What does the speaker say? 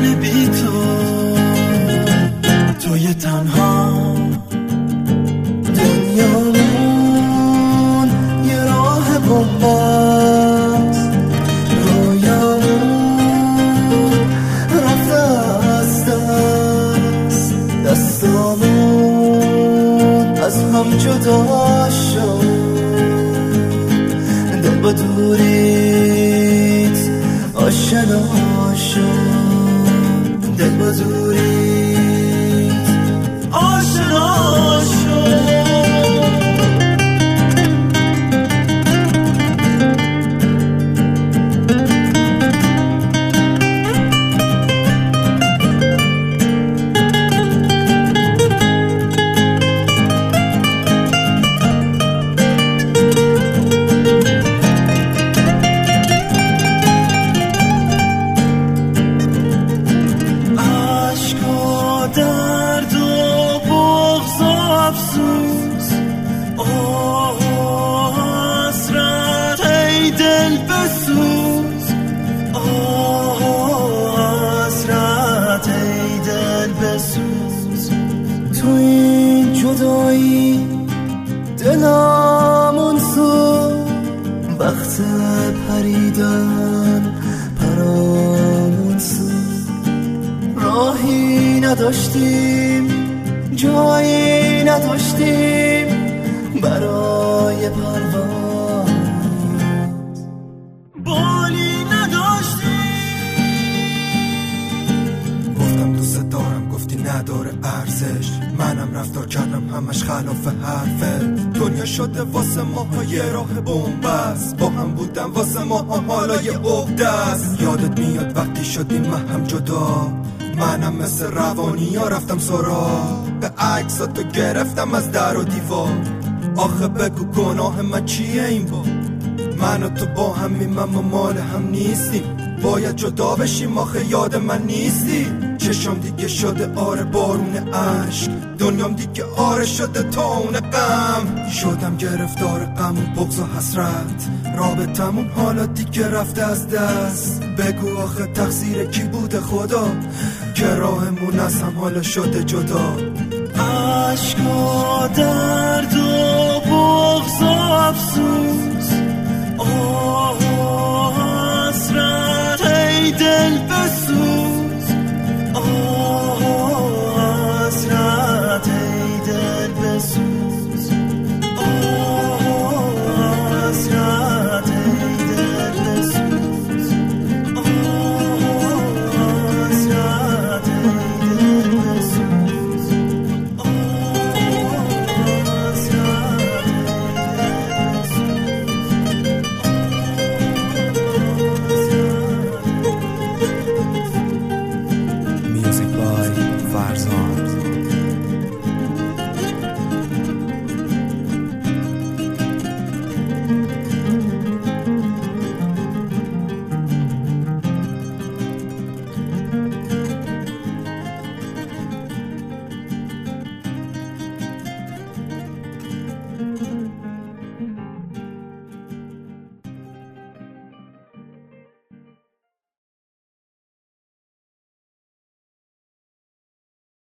من بی توی تنها دنیامون یه راه بنبست، رویامون رفته از دستامون از هم جدا شد، دل با دوریت آشنا شد، دل با دوریت آشنا شد. تو این جدایی دلمون سو وقت پریدن پرامون سو، راهی نداشتیم جایی نداشتیم برای پرواز، بالی نداشتیم. گفتم دوست دارم گفتی نداره ارزش، منم رفتار کردم همش خلاف حرفت. دنیا شده واسه ماها یه راه بنبست، با هم بودم واسه ماها حالا یه عقده‌ست. یادت میاد وقتی شدیم من هم جدا، منم مثل روانی ها رفتم سراغ به عکساتو گرفتم از در و دیوار. آخه بگو گناه من چیه این بار؟ من و تو با همیم اما مال هم نیستیم، باید جدا بشیم آخه یاد من نیستی. چشم دیگه شده آره بارون عشق، دنیام دیگه آره شده تاون غم. شدم گرفتار غم و بغض و حسرت، رابطمون حالا دیگه رفته از دست. بگو آخه تقصیر کی بوده خدا که راهمون از هم حالا شده جدا. عشق و درد و بغض و افسوس